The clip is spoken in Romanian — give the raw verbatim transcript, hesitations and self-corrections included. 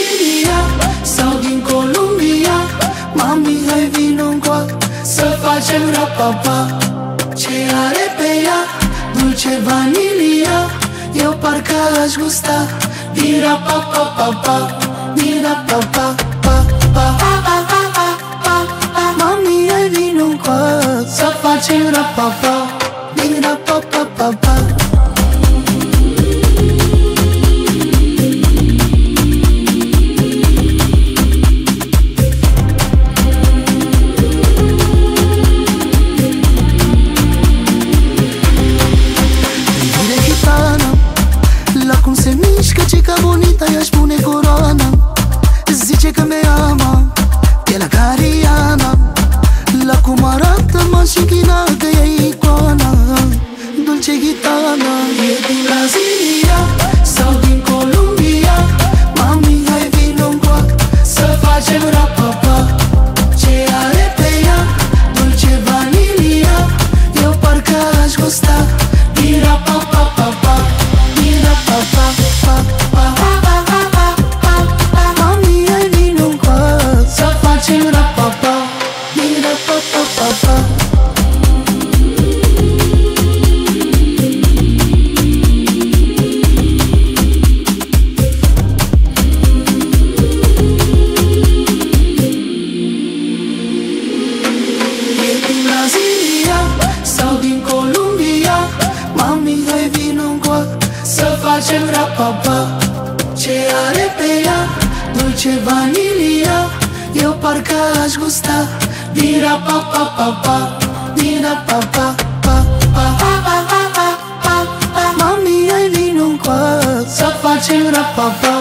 Brazilia sau din Columbia, mami, hai vino încoac să facem rapapa. Ce are pe ea? Dulce vanilia, eu parcă aș gusta. Mira pa pa pa pa, mira pa pa pa pa pa pa pa pa pa. Mami, hai vino încoac să facem rapapa. Mira pa pa pa pa. Cum se mișcă, cica bonita, i-aș pune coroana. Zice că me ama, e la Cariana. La cum arată m-aș închina, că e icoana. Dulce gitana. E din Brazilia sau din Columbia, mami, hai vino încoac să facem rapapa. Ce are pe ea? Dulce vanilia, eu parcă aș gusta. Mira pa pa pa pa, mira pa pa pa pa pa pa pa pa pa. Mami, hai vino încoac să facem rapapa. Mira pa pa pa pa. E din Brazilia sau din Columbia, mami, hai vino încoac să facem rapapa. Ce are pe ea? Dulce vanilia, eu parcă aș gusta. Mira pa pa pa pa, mira pa pa pa pa pa pa pa pa pa. Mami, hai vino încoac să facem rapapa.